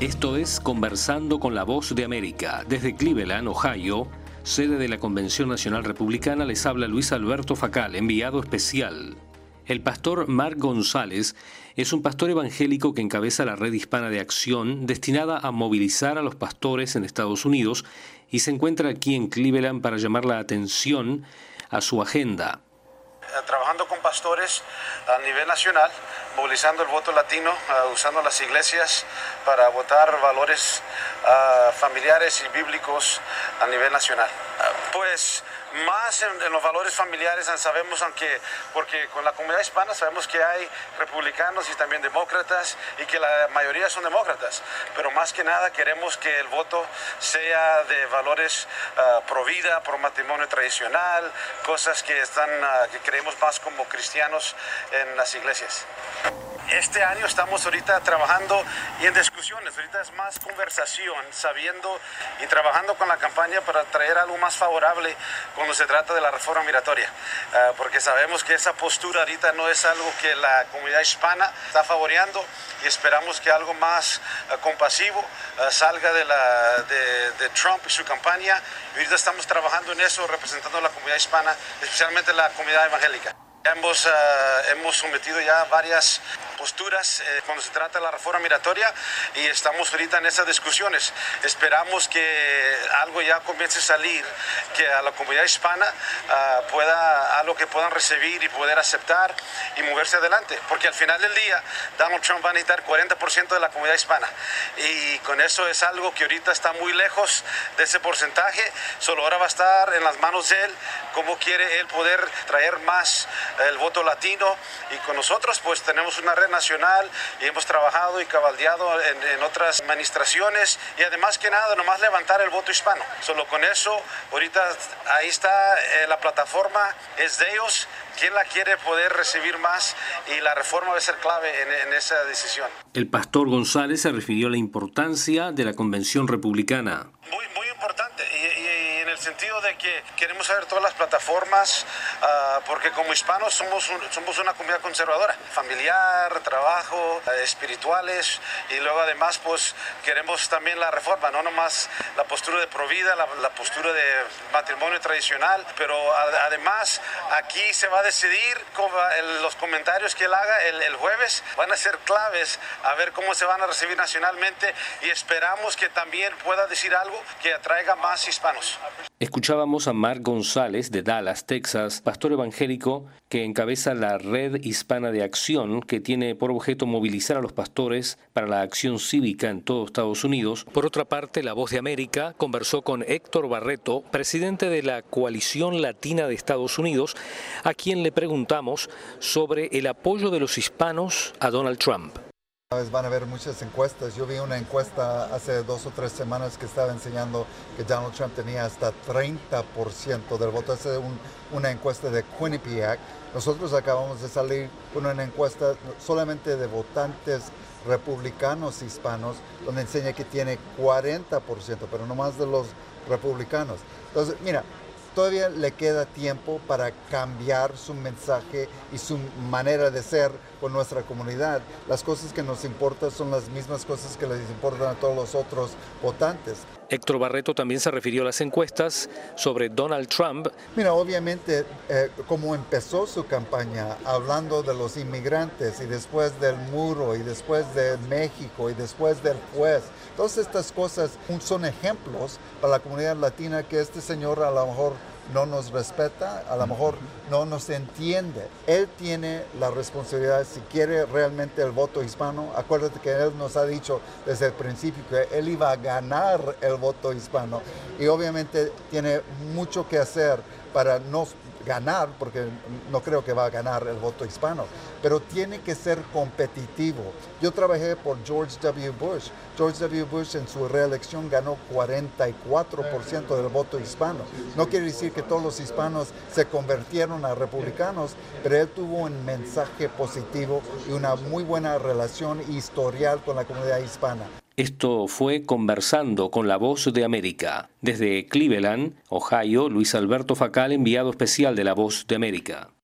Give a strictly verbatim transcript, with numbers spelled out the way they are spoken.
Esto es Conversando con la Voz de América. Desde Cleveland, Ohio, sede de la Convención Nacional Republicana, les habla Luis Alberto Facal, enviado especial. El pastor Mark González es un pastor evangélico que encabeza la red hispana de acción destinada a movilizar a los pastores en Estados Unidos y se encuentra aquí en Cleveland para llamar la atención a su agenda. Trabajando con pastores a nivel nacional, movilizando el voto latino, uh, usando las iglesias para votar valores uh, familiares y bíblicos a nivel nacional. Uh, pues más en, en los valores familiares sabemos, aunque porque con la comunidad hispana sabemos que hay republicanos y también demócratas y que la mayoría son demócratas, pero más que nada queremos que el voto sea de valores uh, pro vida, pro matrimonio tradicional, cosas que están uh, que creemos más como cristianos en las iglesias. Este año estamos ahorita trabajando y en discusiones, ahorita es más conversación, sabiendo y trabajando con la campaña para traer algo más favorable cuando se trata de la reforma migratoria, uh, porque sabemos que esa postura ahorita no es algo que la comunidad hispana está favoreando y esperamos que algo más uh, compasivo uh, salga de, la, de, de Trump y su campaña, y ahorita estamos trabajando en eso, representando a la comunidad hispana, especialmente la comunidad evangélica. Hemos, uh, hemos sometido ya varias posturas eh, cuando se trata de la reforma migratoria y estamos ahorita en esas discusiones. Esperamos que algo ya comience a salir, que a la comunidad hispana uh, pueda, algo que puedan recibir y poder aceptar y moverse adelante. Porque al final del día, Donald Trump va a necesitar cuarenta por ciento de la comunidad hispana. Y con eso es algo que ahorita está muy lejos de ese porcentaje. Solo ahora va a estar en las manos de él, cómo quiere él poder traer más el voto latino, y con nosotros pues tenemos una red nacional y hemos trabajado y cabaldeado en, en otras administraciones, y además que nada, nomás levantar el voto hispano. Solo con eso, ahorita ahí está eh, la plataforma, es de ellos, quien la quiere poder recibir más, y la reforma va a ser clave en, en esa decisión. El pastor González se refirió a la importancia de la Convención Republicana. Muy, muy importante, y, y en el sentido de que queremos saber todas las plataformas, uh, porque como hispanos somos, un, somos una comunidad conservadora, familiar, trabajo, uh, espirituales, y luego además pues queremos también la reforma, no nomás la postura de provida, la, la postura de matrimonio tradicional, pero a, además aquí se va a decidir cómo, el, los comentarios que él haga el, el jueves van a ser claves a ver cómo se van a recibir nacionalmente, y esperamos que también pueda decir algo que atraiga más hispanos. Escuchábamos a Mark González de Dallas, Texas, pastor evangélico que encabeza la red hispana de acción que tiene por objeto movilizar a los pastores para la acción cívica en todo Estados Unidos. Por otra parte, La Voz de América conversó con Héctor Barreto, presidente de la Coalición Latina de Estados Unidos, a quien le preguntamos sobre el apoyo de los hispanos a Donald Trump. Van a haber muchas encuestas. Yo vi una encuesta hace dos o tres semanas que estaba enseñando que Donald Trump tenía hasta treinta por ciento del voto. Es un, una encuesta de Quinnipiac. Nosotros acabamos de salir con una encuesta solamente de votantes republicanos hispanos, donde enseña que tiene cuarenta por ciento, pero no más de los republicanos. Entonces, mira, todavía le queda tiempo para cambiar su mensaje y su manera de ser con nuestra comunidad. Las cosas que nos importan son las mismas cosas que les importan a todos los otros votantes. Héctor Barreto también se refirió a las encuestas sobre Donald Trump. Mira, obviamente, eh, como empezó su campaña hablando de los inmigrantes y después del muro y después de México y después del juez, todas estas cosas son ejemplos para la comunidad latina que este señor a lo mejor no nos respeta, a lo mejor no nos entiende. Él tiene la responsabilidad, si quiere realmente el voto hispano. Acuérdate que él nos ha dicho desde el principio que él iba a ganar el voto hispano, y obviamente tiene mucho que hacer para no ganar, porque no creo que va a ganar el voto hispano, pero tiene que ser competitivo. Yo trabajé por George W. Bush. George W. Bush en su reelección ganó cuarenta y cuatro por ciento del voto hispano. No quiere decir que todos los hispanos se convirtieron a republicanos, pero él tuvo un mensaje positivo y una muy buena relación historial con la comunidad hispana. Esto fue Conversando con la Voz de América. Desde Cleveland, Ohio, Luis Alberto Facal, enviado especial de La Voz de América.